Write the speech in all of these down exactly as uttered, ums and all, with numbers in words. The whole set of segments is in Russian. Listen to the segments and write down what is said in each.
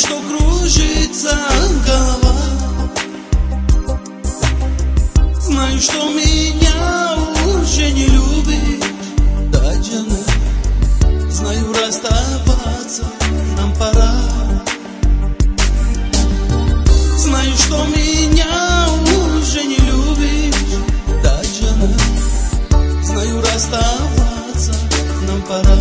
что кружится голова. Знаю, что меня уже не любишь, да, Джана. Знаю, расставаться нам пора. Знаю, что меня уже не любишь, да, Джана. Знаю, расставаться нам пора.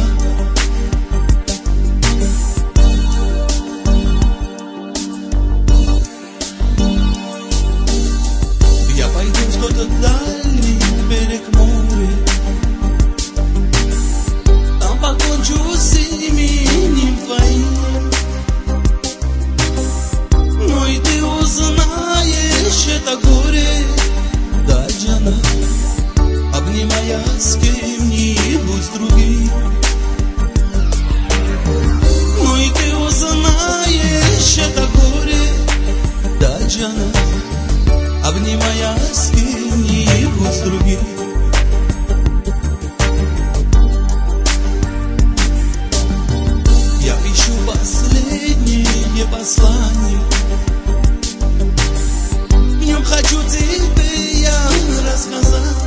Я пойду в тот дальний берег моря, там покончу с именем твоим. Но и ты узнаешь это горе, да, Джана, обнимая с кем-нибудь с другим. Но и ты узнаешь это горе, да, Джана, обнимая с кем-нибудь с другим. Я пишу последнее послание, в нем хочу тебе я рассказать,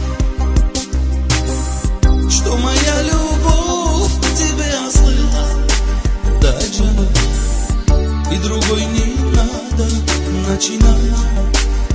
что моя любовь к тебе остыла, да, Джана, и другой не надо начинать.